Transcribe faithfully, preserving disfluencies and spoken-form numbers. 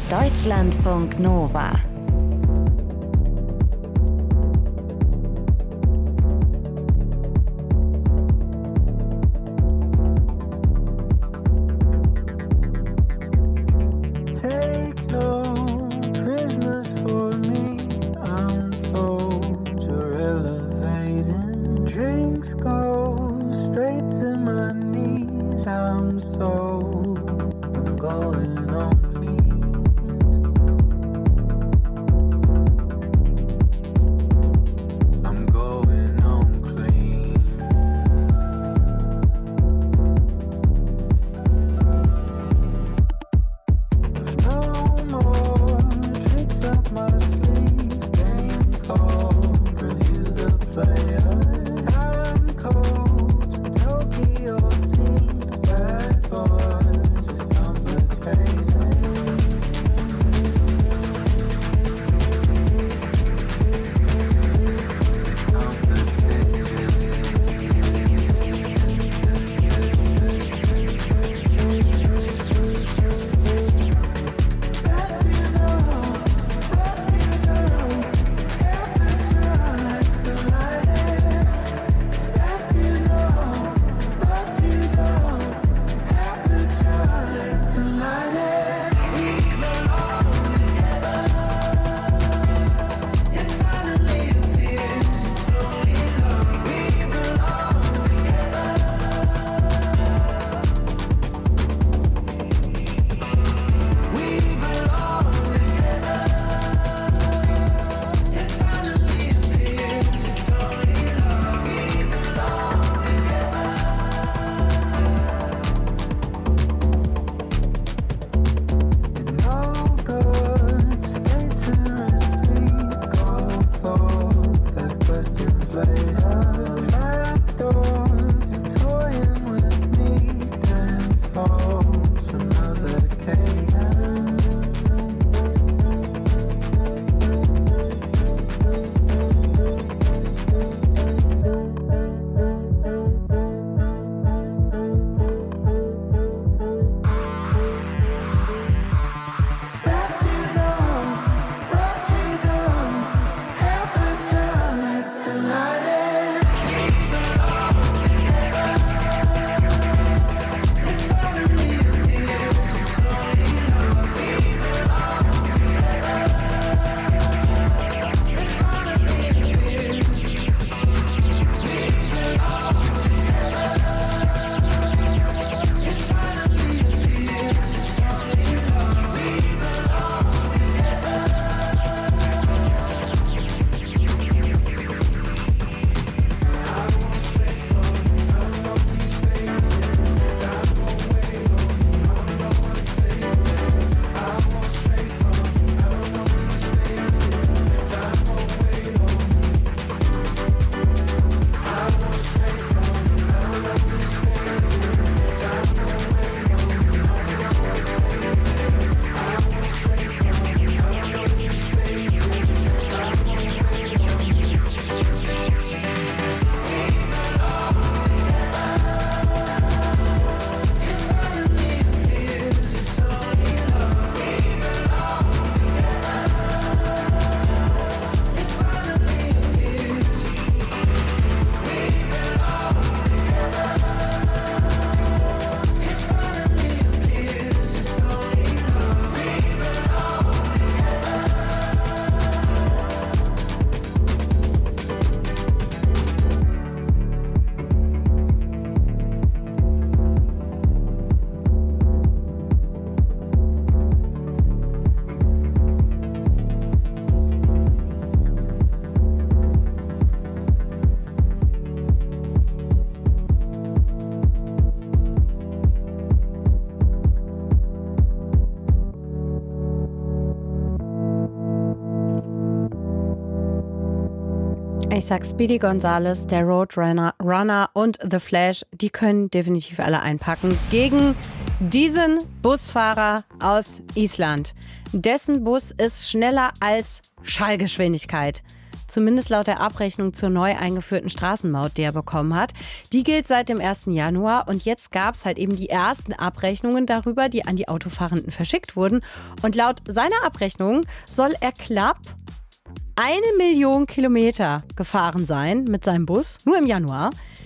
Deutschlandfunk Nova. Ich sag, Speedy Gonzales, der Roadrunner Runner und The Flash, die können definitiv alle einpacken gegen diesen Busfahrer aus Island. Dessen Bus ist schneller als Schallgeschwindigkeit. zumindest laut der Abrechnung zur neu eingeführten Straßenmaut, die er bekommen hat. Die gilt seit dem ersten Januar und jetzt gab es halt eben die ersten Abrechnungen darüber, die an die Autofahrenden verschickt wurden. Und laut seiner Abrechnung soll er knapp eine Million Kilometer gefahren sein mit seinem Bus, nur im Januar.